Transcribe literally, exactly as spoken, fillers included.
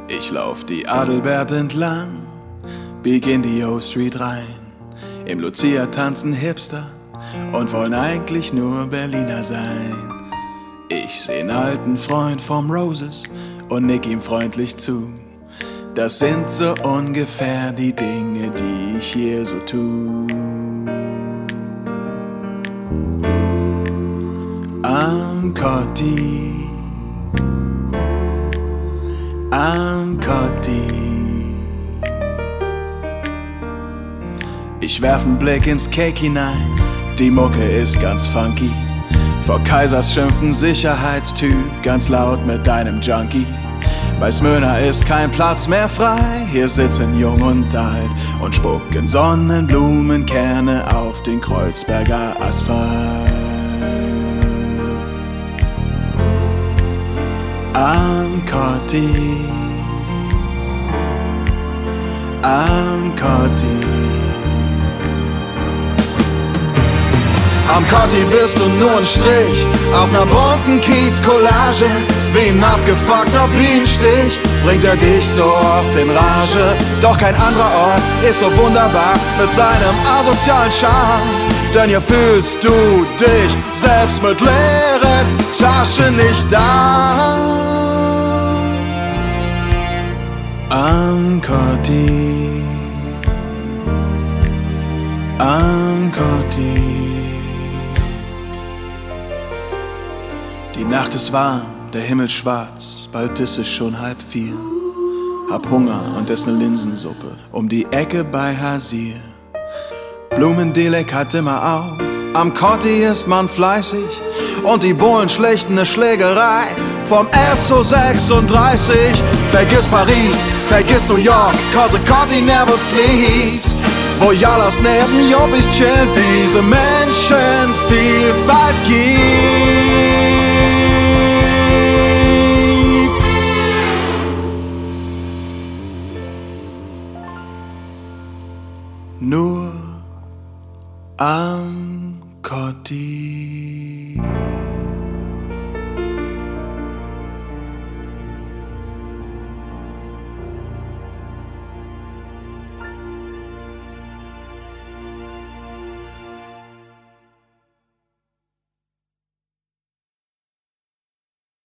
Ich lauf die Adelbert entlang, bieg in die O-Street rein. Im Lucia tanzen Hipster und wollen eigentlich nur Berliner sein. Ich seh 'n alten Freund vom Roses und nick ihm freundlich zu. Das sind so ungefähr die Dinge, die ich hier so tu. Am Cotti, am Cotti. Ich werf 'n Blick ins Cake hinein, die Mucke ist ganz funky. Vor Kaisers schimpft 'n Sicherheitstyp ganz laut mit deinem Junkie. Bei Smyrna ist kein Platz mehr frei, hier sitzen Jung und Alt und spucken Sonnenblumenkerne auf den Kreuzberger Asphalt. Am Cotti, am Cotti. Am Cotti bist du nur ein Strich auf ner bunten Kiez-Collage. Wie 'n abgefuckter Bienenstich bringt er dich so oft in Rage. Doch kein anderer Ort ist so wunderbar mit seinem asozialen Charme. Denn hier fühlst du dich selbst mit leeren Taschen nicht da. Am Cotti, am Cotti. Die Nacht ist warm, der Himmel schwarz, bald ist es schon halb vier. Hab Hunger und ess ne Linsensuppe um die Ecke bei Hasir. Blumendelek hat immer auf, am Cotti ist man fleißig und die Bullen schlichten ne Schlägerei vom S O sechsunddreißig. Vergiss Paris, vergiss New York, cause the Cotti never sleeps. Wo Jalas neben Joppies chillt, diese Menschenvielfalt gibt. Nur am Cotti.